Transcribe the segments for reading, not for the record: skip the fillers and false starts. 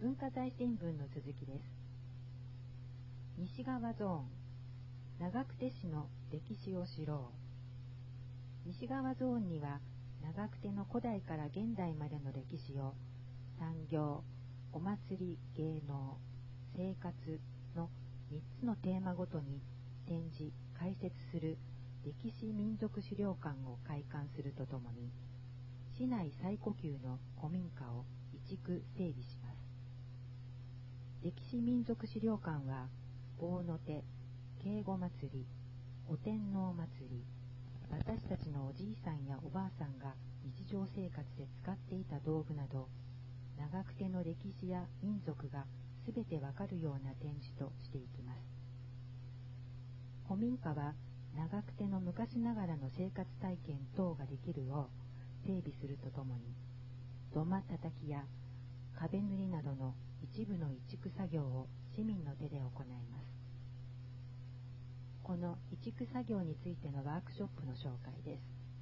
文化財新聞の続きです。西側ゾーン、長久手市の歴史を知ろう。西側ゾーンには長久手の古代から現代までの歴史を産業、お祭り、芸能、生活の3つのテーマごとに展示・解説する歴史民族資料館を開館するとともに、市内最古級の古民家を移築整備します。歴史民族資料館は坊の手、敬語祭り、お天皇祭り、私たちのおじいさんやおばあさんが日常生活で使っていた道具など、長久手の歴史や民族がすべてわかるような展示としていきます。古民家は長久手の昔ながらの生活体験等ができるよう整備するとともに、土間叩きや壁塗りなどの一部の移築作業を市民の手で行います。この移築作業についてのワークショップの紹介です。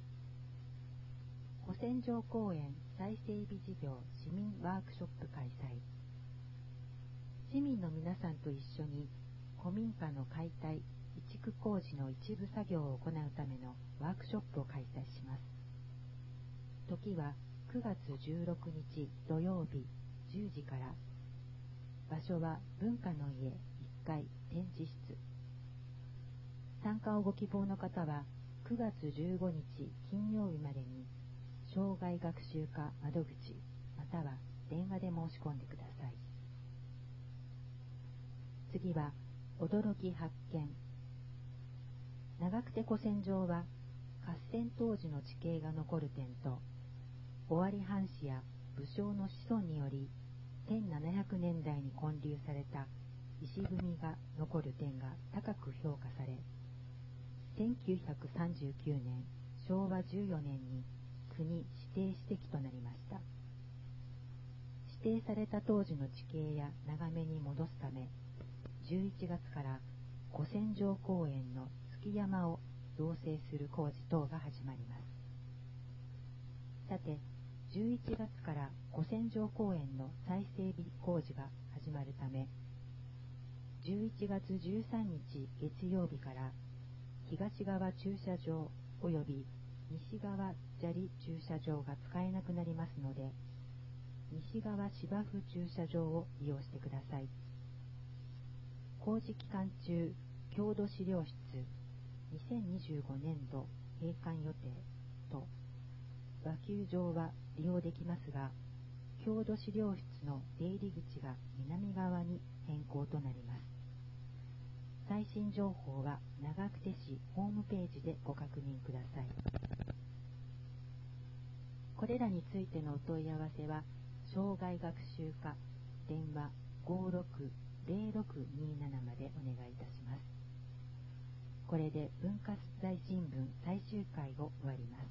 古戦場公園再整備事業市民ワークショップ開催。市民の皆さんと一緒に古民家の解体・移築工事の一部作業を行うためのワークショップを開催します。時は9月16日土曜日10時から。場所は文化の家1階展示室。参加をご希望の方は9月15日金曜日までに障害学習課窓口または電話で申し込んでください。次は驚き発見。長久手古戦場は合戦当時の地形が残る点と尾張藩士や武将の子孫により1700年代に建立された石組みが残る点が高く評価され、1939年昭和14年に国指定史跡となりました。指定された当時の地形や眺めに戻すため、11月から古戦場公園の築山を造成する工事等が始まります。さて、11月から古戦場公園の再整備工事が始まるため、11月13日月曜日から東側駐車場及び西側砂利駐車場が使えなくなりますので、西側芝生駐車場を利用してください。工事期間中、郷土資料室2025年度閉館予定と和球場は利用できますが、郷土資料室の出入り口が南側に変更となります。最新情報は長久手市ホームページでご確認ください。これらについてのお問い合わせは障害学習課電話 560627 までお願いいたします。これで文化財新聞最終回を終わります。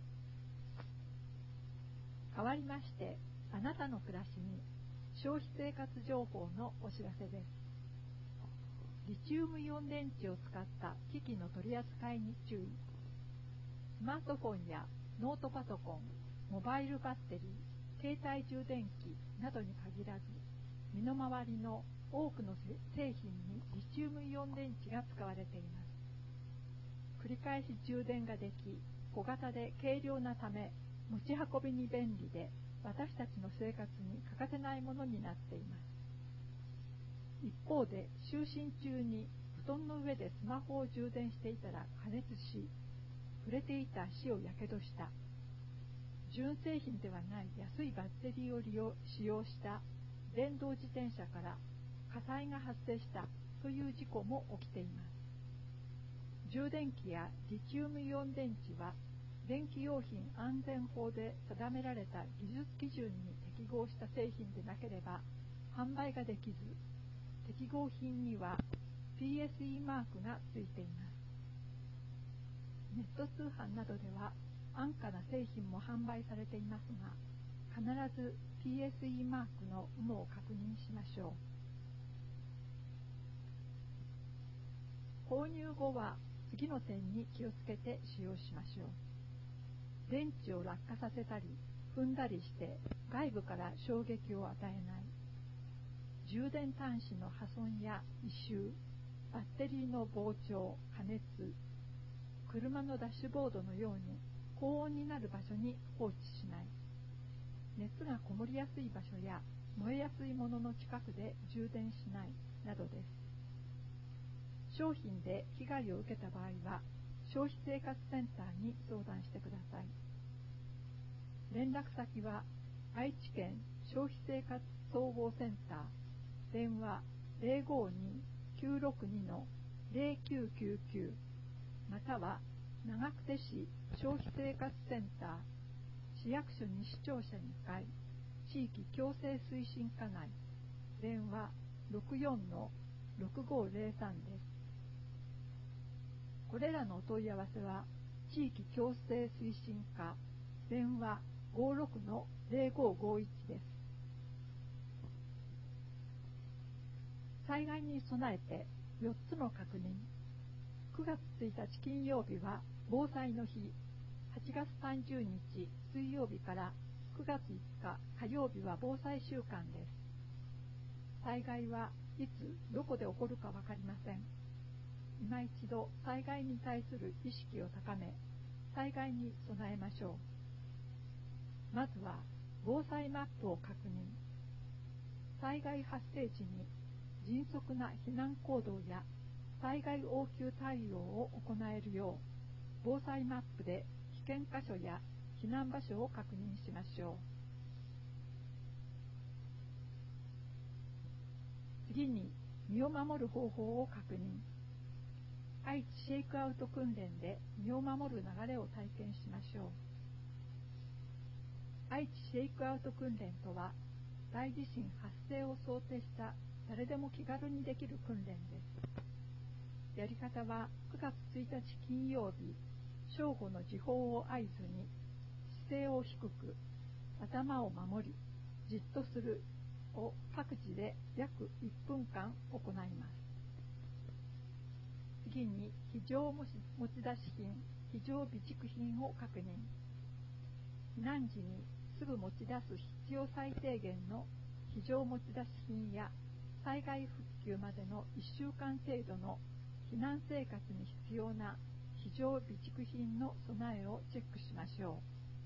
変わりまして、あなたの暮らしに消費生活情報のお知らせです。リチウムイオン電池を使った機器の取り扱いに注意。スマートフォンやノートパソコン、モバイルバッテリー、携帯充電器などに限らず、身の回りの多くの製品にリチウムイオン電池が使われています。繰り返し充電ができ、小型で軽量なため、持ち運びに便利で、私たちの生活に欠かせないものになっています。一方で、就寝中に布団の上でスマホを充電していたら加熱し、触れていた足をやけどした。純正品ではない安いバッテリーを使用した電動自転車から火災が発生したという事故も起きています。充電器やリチウムイオン電池は電気用品安全法で定められた技術基準に適合した製品でなければ販売ができず、適合品には PSE マークがついています。ネット通販などでは安価な製品も販売されていますが、必ず PSE マークの有無を確認しましょう。購入後は次の点に気をつけて使用しましょう。電池を落下させたり踏んだりして外部から衝撃を与えない。 充電端子の破損や異臭、バッテリーの膨張、過熱、車のダッシュボードのように高温になる場所に放置しない、熱がこもりやすい場所や燃えやすいものの近くで充電しないなどです。商品で被害を受けた場合は、消費生活センターに相談してください。連絡先は、愛知県消費生活総合センター、電話 052-962-0999 または長久手市消費生活センター市役所西庁舎2階地域共生推進課内電話 64-6503 です。これらのお問い合わせは地域共生推進課電話 56-0551 です。災害に備えて4つの確認。9月1日金曜日は防災の日、8月30日水曜日から9月5日火曜日は防災週間です。災害はいつどこで起こるか分かりません。今一度災害に対する意識を高め、災害に備えましょう。まずは防災マップを確認。災害発生時に迅速な避難行動や災害応急対応を行えるよう、防災マップで危険箇所や避難場所を確認しましょう。次に、身を守る方法を確認。愛知シェイクアウト訓練で身を守る流れを体験しましょう。愛知シェイクアウト訓練とは、大地震発生を想定した誰でも気軽にできる訓練です。やり方は9月1日金曜日、正午の時報を合図に、姿勢を低く、頭を守り、じっとするを各自で約1分間行います。次に、非常持ち出し品、非常備蓄品を確認。避難時にすぐ持ち出す必要最低限の非常持ち出し品や、災害復旧までの1週間程度の避難生活に必要な非常備蓄品の備えをチェックしましょ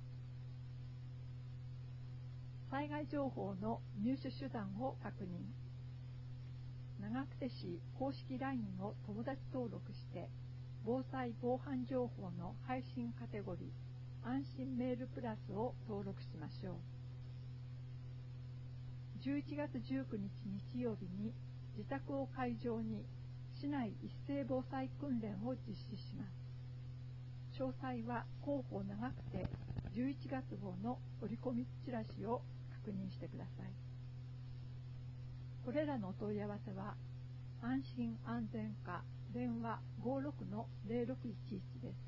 う。災害情報の入手手段を確認。長久手市公式 LINE を友達登録して、防災防犯情報の配信カテゴリー、安心メールプラスを登録しましょう。11月19日日曜日に自宅を会場に市内一斉防災訓練を実施します。詳細は広報長久手11月号の折り込みチラシを確認してください。これらのお問い合わせは安心安全課電話 56-0611 です。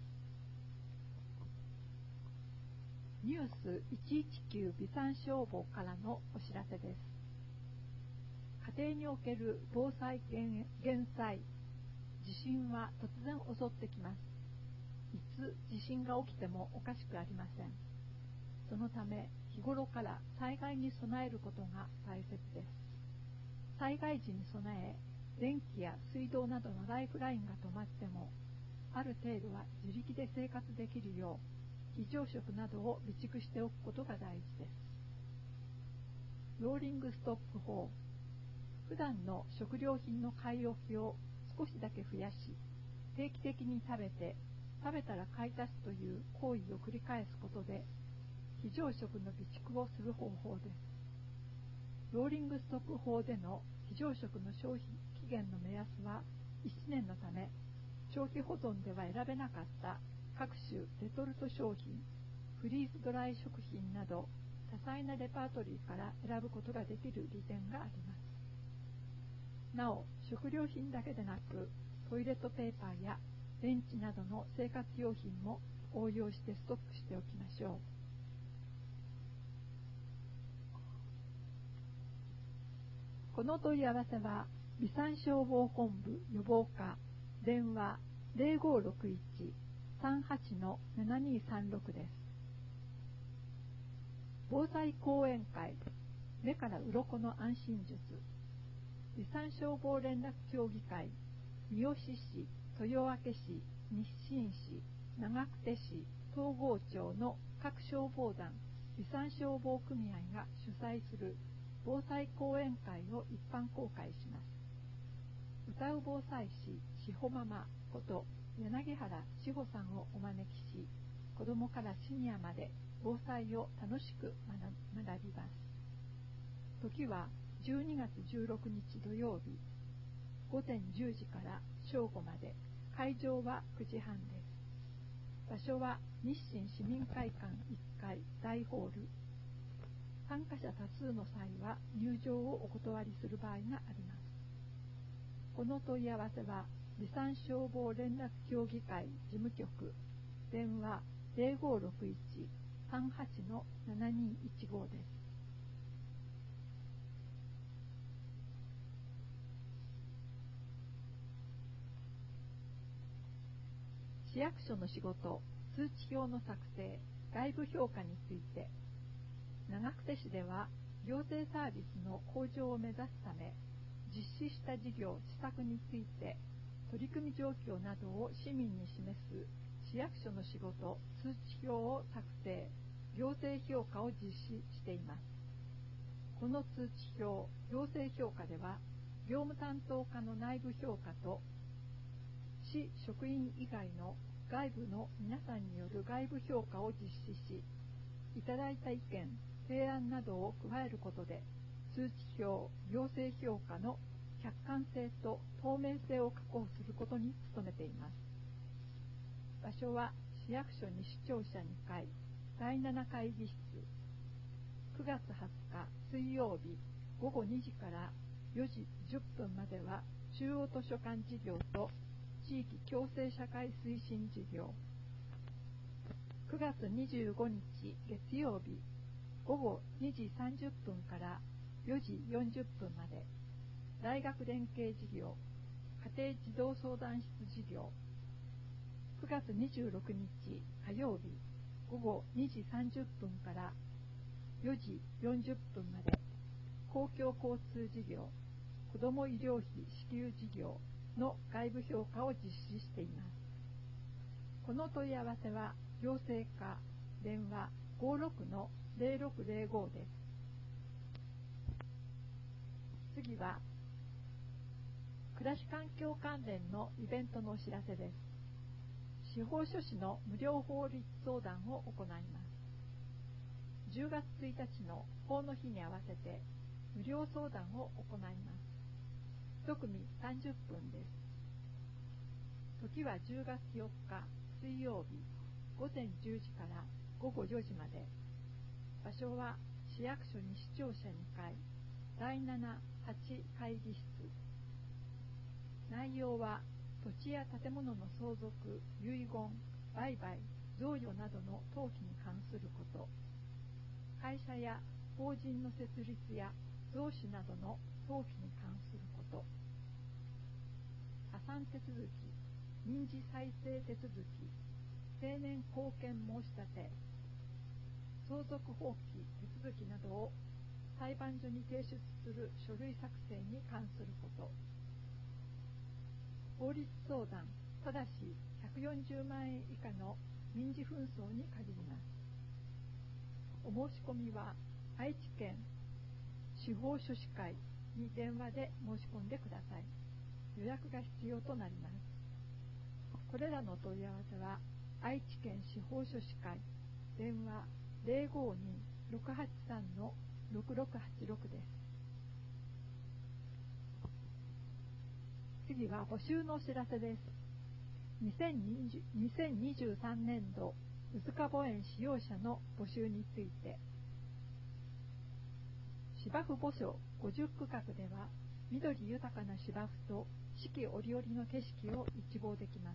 ニュース119備産消防からのお知らせです。家庭における防災減災、地震は突然襲ってきます。いつ地震が起きてもおかしくありません。そのため日頃から災害に備えることが大切です。災害時に備え、電気や水道などのライフラインが止まっても、ある程度は自力で生活できるよう、非常食などを備蓄しておくことが大事です。ローリングストック法。普段の食料品の買い置きを少しだけ増やし、定期的に食べて、食べたら買い足すという行為を繰り返すことで、非常食の備蓄をする方法です。ローリングストック法での非常食の消費期限の目安は1年のため、長期保存では選べなかった各種レトルト商品、フリーズドライ食品など多彩なレパートリーから選ぶことができる利点があります。なお、食料品だけでなく、トイレットペーパーや電池などの生活用品も応用してストックしておきましょう。この問い合わせは、備産消防本部予防課電話 0561-38-7236 です。防災講演会目から鱗の安心術、離散消防連絡協議会、三好市、豊明市、日清市、長久手市、東郷町の各消防団、離散消防組合が主催する防災講演会を一般公開します。歌う防災士、しほママこと柳原志保さんをお招きし、子どもからシニアまで防災を楽しく学びます。時は12月16日土曜日、午前10時から正午まで、会場は9時半です。場所は日清市民会館1階大ホール。参加者多数の際は入場をお断りする場合があります。この問い合わせは、離散消防連絡協議会事務局、電話 0561-38-7215 です。市役所の仕事、通知表の作成、外部評価について、長久手市では行政サービスの向上を目指すため、実施した事業・施策について、取り組み状況などを市民に示す市役所の仕事、通知表を作成、行政評価を実施しています。この通知表、行政評価では、業務担当課の内部評価と、市職員以外の外部の皆さんによる外部評価を実施し、いただいた意見、提案などを加えることで、通知表、行政評価の客観性と透明性を確保することに努めています。場所は市役所西庁舎2階、第7会議室。9月20日水曜日午後2時から4時10分までは中央図書館事業と地域共生社会推進事業。9月25日月曜日午後2時30分から4時40分まで大学連携事業、家庭児童相談室事業。9月26日火曜日午後2時30分から4時40分まで公共交通事業、子ども医療費支給事業の外部評価を実施しています。この問い合わせは行政課電話 56-0605 です。次は暮らし環境関連のイベントのお知らせです。司法書士の無料法律相談を行います。10月1日の法の日に合わせて無料相談を行います。1組30分です。時は10月4日水曜日午前10時から午後4時まで。場所は市役所西庁舎2階第7-8会議室。内容は土地や建物の相続、遺言、売買、贈与などの登記に関すること、会社や法人の設立や増資などの登記に関すること、破産手続き、民事再生手続き、成年後見申し立て、相続放棄手続きなどを裁判所に提出する書類作成に関すること、法律相談、ただし140万円以下の民事紛争に限ります。お申し込みは愛知県司法書士会に電話で申し込んでください。予約が必要となります。これらの問い合わせは愛知県司法書士会電話 052-683-6686 です。次は募集のお知らせです。2023年度うずか墓園使用者の募集について、芝生墓所50区画では緑豊かな芝生と四季折々の景色を一望できます。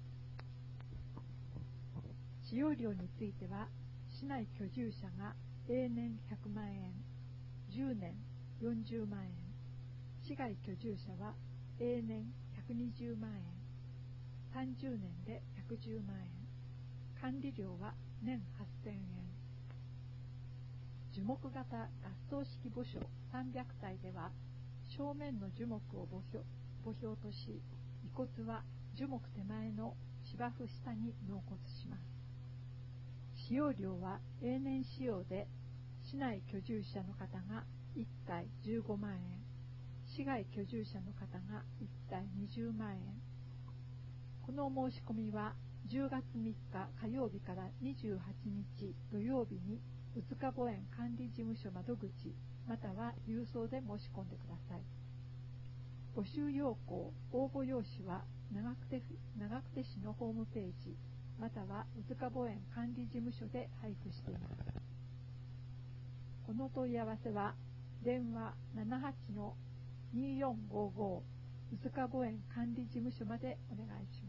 使用料については市内居住者が例年100万円、10年40万円、市外居住者は例年120万円、30年で110万円、管理料は年8000円。 樹木型合葬式墓所300体では、正面の樹木を墓標とし、遺骨は樹木手前の芝生下に納骨します。使用料は永年使用で、市内居住者の方が1体15万円、市外居住者の方が1体20万円。この申し込みは10月3日火曜日から28日土曜日に宇塚墓園管理事務所窓口または郵送で申し込んでください。募集要項、応募用紙は長久手市のホームページまたは宇塚墓園管理事務所で配布しています。この問い合わせは電話 78-2455 宇塚墓園管理事務所までお願いします。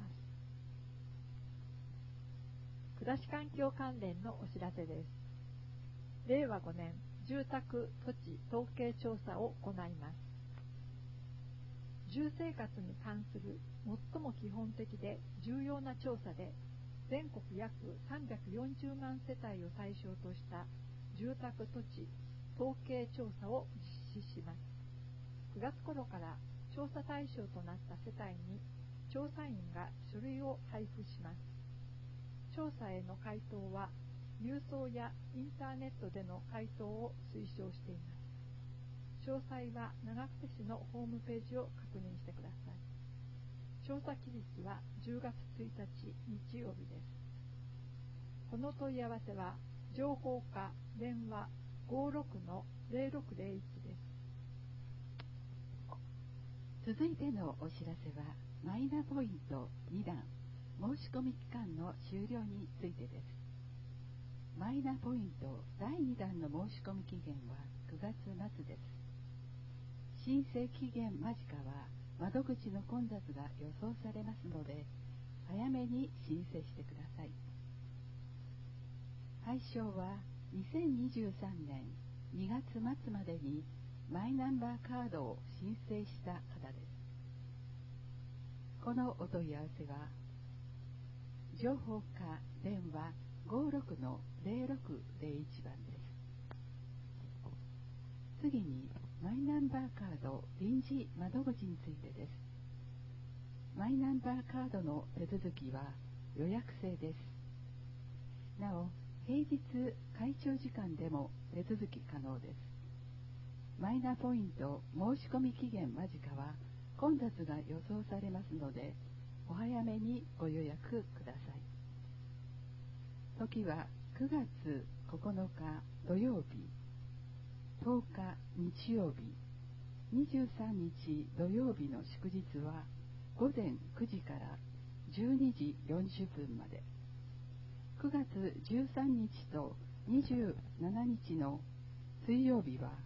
暮らし環境関連のお知らせです。令和5年住宅土地統計調査を行います。住生活に関する最も基本的で重要な調査で、全国約340万世帯を対象とした住宅土地統計調査を実施します。9月頃から調査対象となった世帯に調査員が書類を配布します。調査への回答は郵送やインターネットでの回答を推奨しています。詳細は長久手市のホームページを確認してください。調査期日は10月1日日曜日です。この問い合わせは情報課電話 56-0601 です。 続いてのお知らせはマイナポイント2段申し込み期間の終了についてです。マイナポイント第2弾の申し込み期限は9月末です。申請期限間近は窓口の混雑が予想されますので、早めに申請してください。対象は2023年2月末までにマイナンバーカードを申請した方です。このお問い合わせは情報課電話 56-0601 番です。次にマイナンバーカード臨時窓口についてです。マイナンバーカードの手続きは予約制です。なお、平日開庁時間でも手続き可能です。マイナポイント申し込み期限間近は混雑が予想されますので、お早めにご予約ください。時は9月9日土曜日、10日日曜日、23日土曜日の祝日は午前9時から12時40分まで。9月13日と27日の水曜日は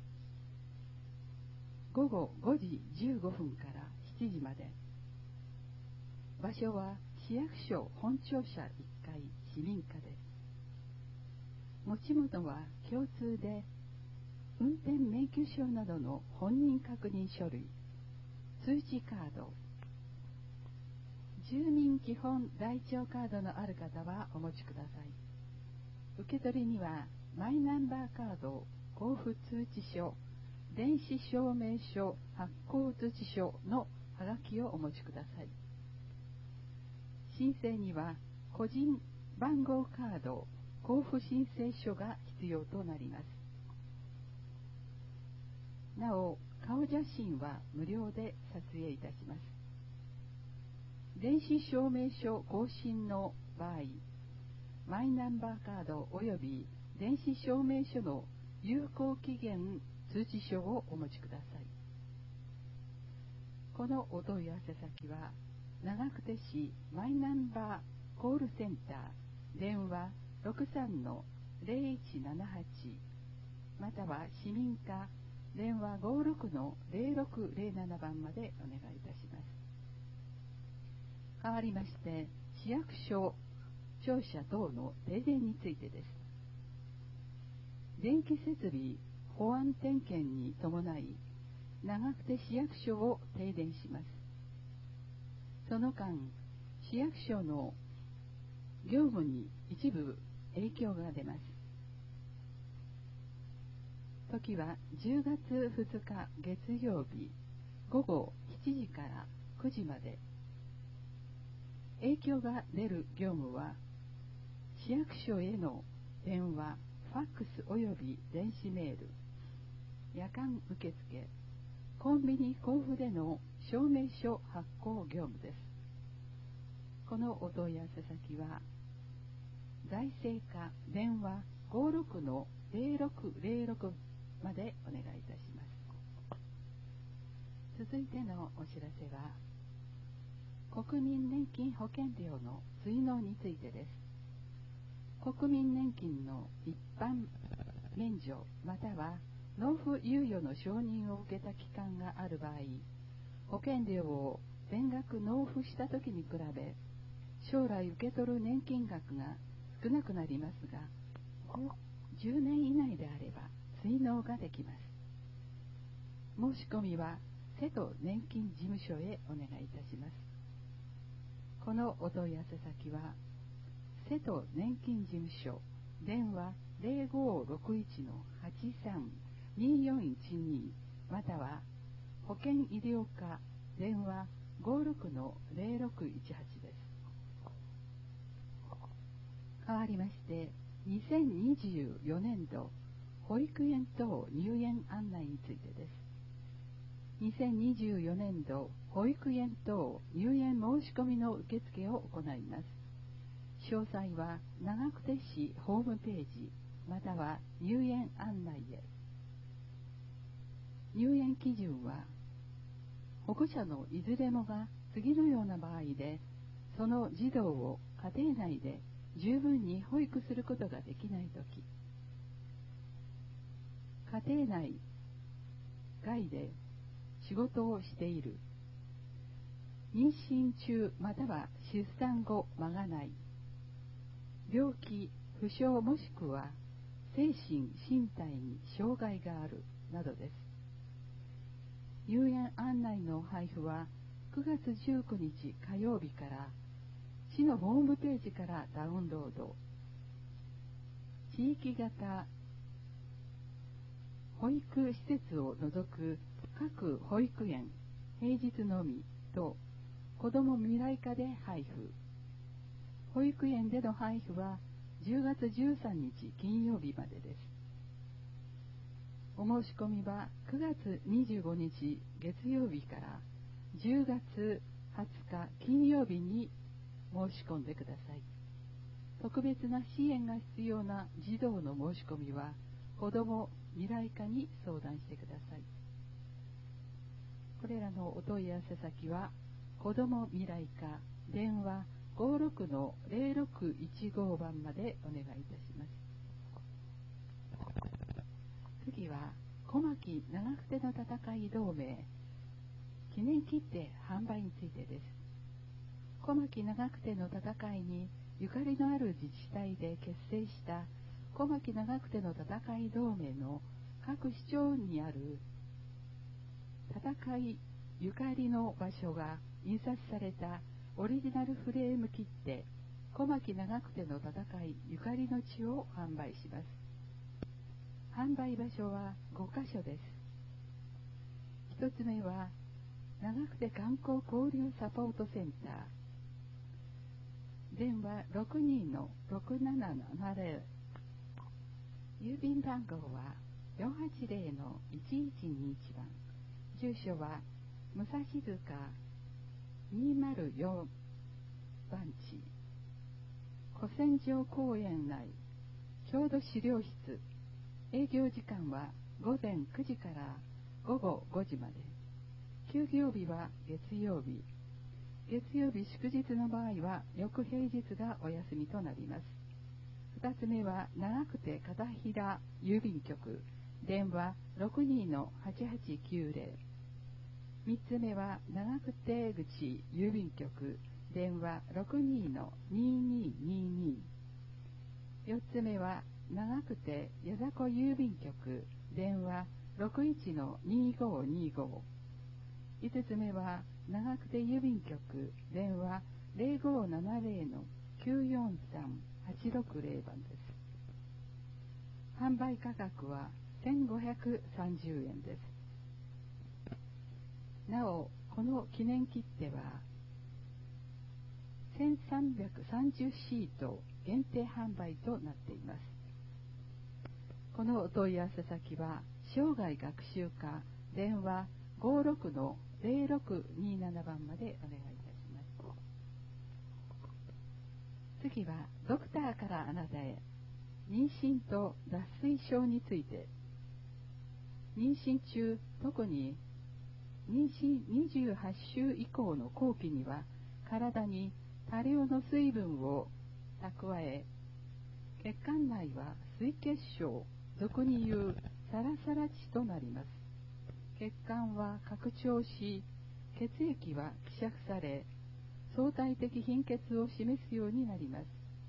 午後5時15分から7時まで。場所は市役所本庁舎1階市民課です。持ち物は共通で運転免許証などの本人確認書類、通知カード、住民基本台帳カードのある方はお持ちください。受け取りにはマイナンバーカード交付通知書、電子証明書発行通知書のはがきをお持ちください。申請には個人番号カード交付申請書が必要となります。なお、顔写真は無料で撮影いたします。電子証明書更新の場合、マイナンバーカード及び電子証明書の有効期限通知書をお持ちください。このお問い合わせ先は長久手市マイナンバーコールセンター電話 63-0178 または市民課電話 56-0607 番までお願いいたします。代わりまして市役所庁舎等の停電についてです。電気設備保安点検に伴い長久手市役所を停電します。その間、市役所の業務に一部影響が出ます。 時は10月2日月曜日午後7時から9時まで。影響が出る業務は、市役所への電話、ファックスおよび電子メール、夜間受付、コンビニ交付での証明書発行業務です。このお問い合わせ先は、財政課電話 56-0606 までお願いいたします。続いてのお知らせは、国民年金保険料の追納についてです。国民年金の一般免除または納付猶予の承認を受けた期間がある場合、保険料を全額納付したときに比べ、将来受け取る年金額が少なくなりますが、10年以内であれば追納ができます。申し込みは瀬戸年金事務所へお願いいたします。このお問い合わせ先は、瀬戸年金事務所、電話 0561-83-2412 または保険医療課電話 56-0618 です。代わりまして、2024年度保育園等入園案内についてです。2024年度保育園等入園申し込みの受付を行います。詳細は長久手市ホームページまたは入園案内へ。入園基準は、保護者のいずれもが次のような場合で、その児童を家庭内で十分に保育することができないとき、家庭内外で仕事をしている、妊娠中または出産後間がない、病気、負傷もしくは精神・身体に障害があるなどです。入園案内の配布は9月19日火曜日から市のホームページからダウンロード。地域型保育施設を除く各保育園、平日のみと子ども未来課で配布。保育園での配布は10月13日金曜日までです。お申し込みは9月25日月曜日から10月20日金曜日に申し込んでください。特別な支援が必要な児童の申し込みは子ども未来課に相談してください。これらのお問い合わせ先は、子ども未来課電話 56-0615 番までお願いいたします。次は、小牧長久手の戦い同盟記念切手販売についてです。小牧長久手の戦いにゆかりのある自治体で結成した小牧長久手の戦い同盟の各市町にある戦いゆかりの場所が印刷されたオリジナルフレーム切手小牧長久手の戦いゆかりの地を販売します。販売場所は5カ所です。1つ目は長久手観光交流サポートセンター、電話 62-6770、郵便番号は 480-1121 番、住所は武蔵塚204番地、古戦場公園内郷土資料室。営業時間は午前9時から午後5時まで。休業日は月曜日。月曜日祝日の場合は翌平日がお休みとなります。2つ目は長久手片平郵便局、電話 62-8890。3つ目は長久手口郵便局、電話 62-2222。4つ目は長久手矢迫郵便局、電話 61-2525。5つ目は長久手郵便局、電話 0570-943-860 番です。販売価格は 1530円です。なお、この記念切手は1330シート限定販売となっています。このお問い合わせ先は生涯学習課電話 56-0627 番までお願いいたします。次はドクターからあなたへ、妊娠と脱水症について。妊娠中、特に妊娠28週以降の後期には体に多量の水分を蓄え、血管内は水結晶、俗に言うサラサラ地となります。血管は拡張し、血液は希釈され、相対的貧血を示すようになります。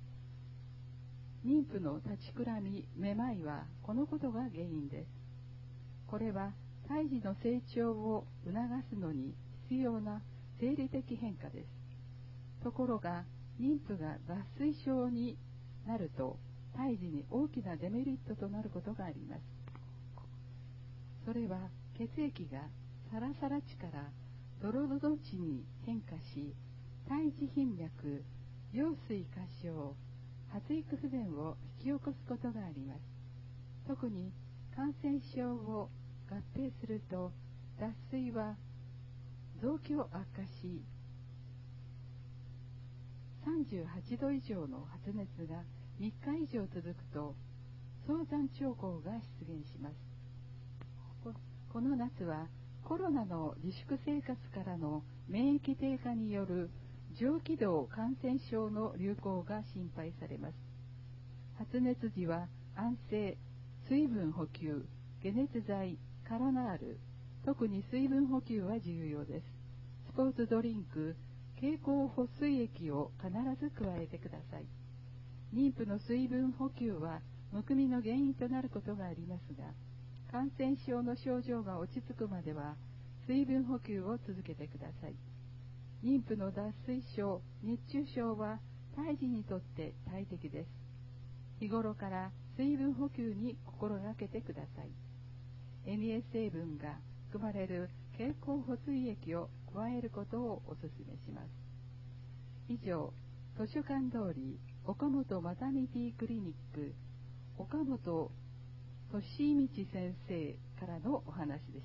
妊婦の立ちくらみ、めまいはこのことが原因です。これは胎児の成長を促すのに必要な生理的変化です。ところが、妊婦が脱水症になると、胎児に大きなデメリットとなることがあります。それは血液がサラサラ地からドロドロ地に変化し、胎児頻脈、羊水過小、発育不全を引き起こすことがあります。特に感染症を合併すると、脱水は臓器を悪化し、38度以上の発熱が3日以上続くと早産兆候が出現します。この夏はコロナの自粛生活からの免疫低下による上気道感染症の流行が心配されます。発熱時は安静、水分補給、解熱剤、カロナール、特に水分補給は重要です。スポーツドリンク、経口補水液を必ず加えてください。妊婦の水分補給はむくみの原因となることがありますが、感染症の症状が落ち着くまでは水分補給を続けてください。妊婦の脱水症、熱中症は胎児にとって大敵です。日頃から水分補給に心がけてください。NA 成分が含まれる経口補水液を加えることをお勧めします。以上、図書館通り岡本マタニティクリニック岡本俊道先生からのお話でした。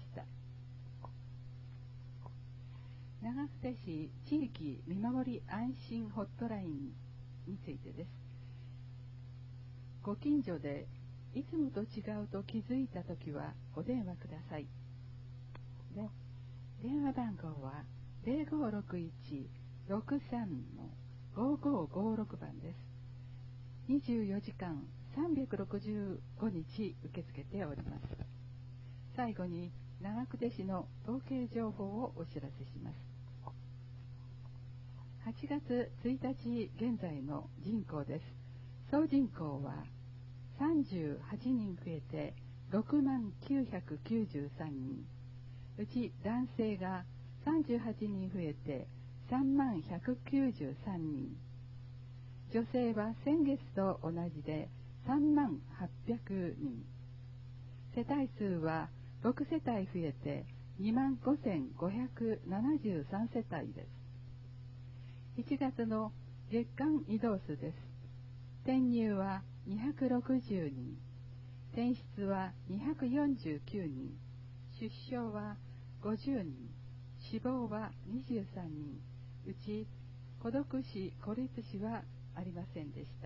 長久手市地域見守り安心ホットラインについてです。ご近所でいつもと違うと気づいたときはお電話ください。で、電話番号は 0561-63-5556 番です。24時間365日受け付けております。最後に長久手市の統計情報をお知らせします。8月1日現在の人口です。総人口は38人増えて6993人。うち男性が38人増えて30193人。女性は先月と同じで30800人。世帯数は6世帯増えて25573世帯です。1月の月間移動数です。転入は260人、転出は249人、出生は50人、死亡は23人、うち孤独死、孤立死はありませんでした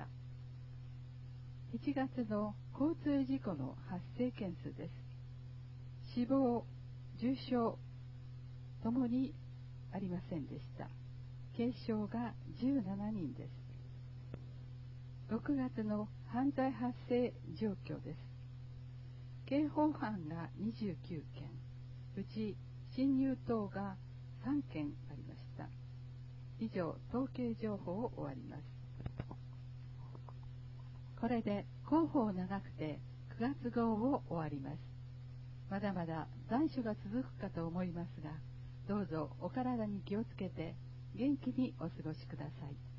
。1月の交通事故の発生件数です。死亡、重傷ともにありませんでした。軽傷が17人です。6月の犯罪発生状況です。刑法犯が29件、うち侵入等が3件ありました。以上、統計情報を終わります。これで広報長くて9月号を終わります。まだまだ残暑が続くかと思いますが、どうぞお体に気をつけて元気にお過ごしください。